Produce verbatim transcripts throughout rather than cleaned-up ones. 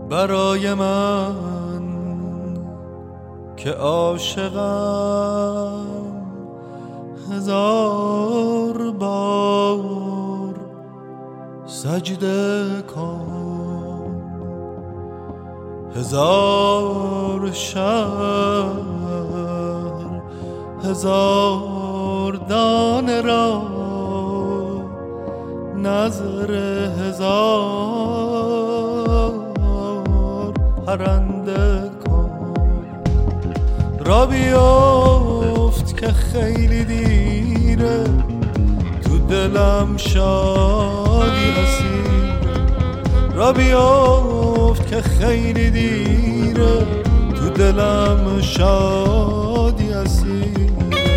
برای من که عاشقم هزار بار سجده کن، هزار شهر هزار دانه را نظر هزار پرنده کن. را بیفت که خیلی دیره، تو دلم شادی رسید. را بیفت که خیلی دیره، تو دلم شادی رسید.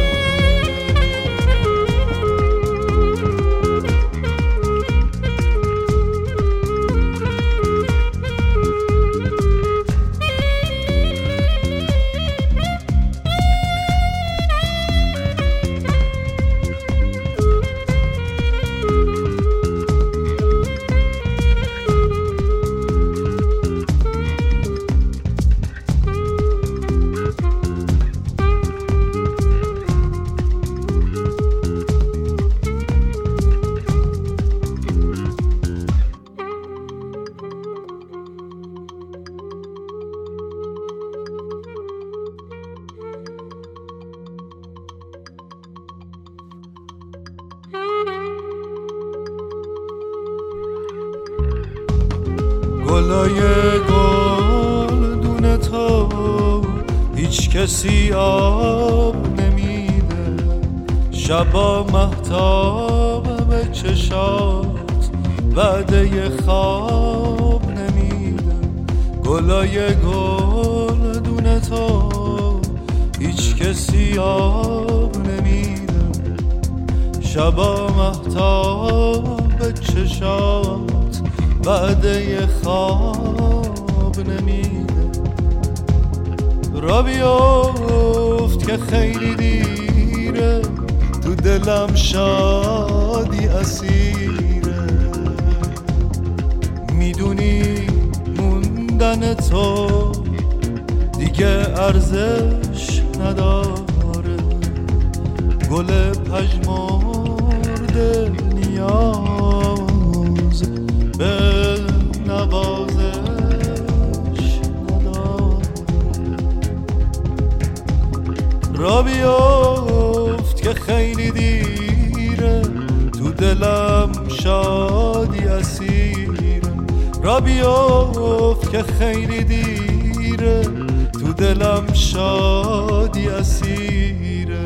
گلای گلدون تو هیچ کسی آب نمیده، شبا مهتاب به چشات وعده خواب نمیده. گلای گلدون تو هیچ کسی آب نمیده، شبا مهتاب به چشات وعده خواب نمیده. را بیفت که خیلی دیره، تو دلم شادی اسیره. میدونی موندن تو دیگه ارزش نداره، گل پژمرده نیاز به نوازش نداره. را بیفت که خیلی دیره، تو دلم شادی اسیره. را بیفت که خیلی دیره، تو دلم شادی اسیره.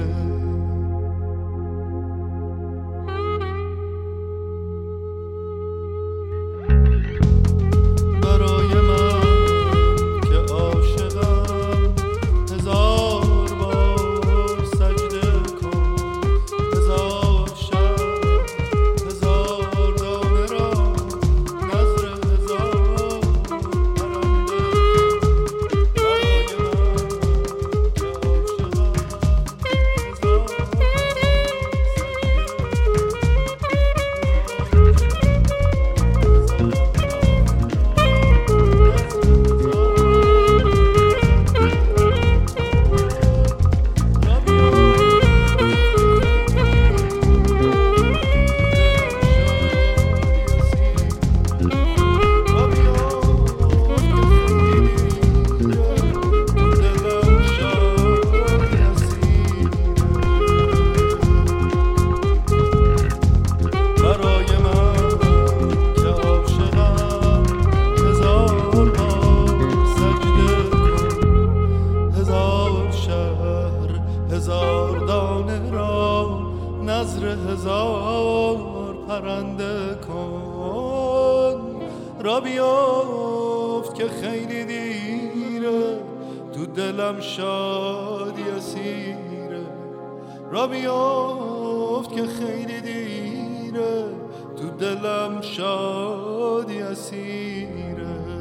هزار دانه را نظر هزار پرنده کن. را بیفت که خیلی دیره، تو دلم شادی اسیره. را بیفت که خیلی دیره، تو دلم شادی اسیره.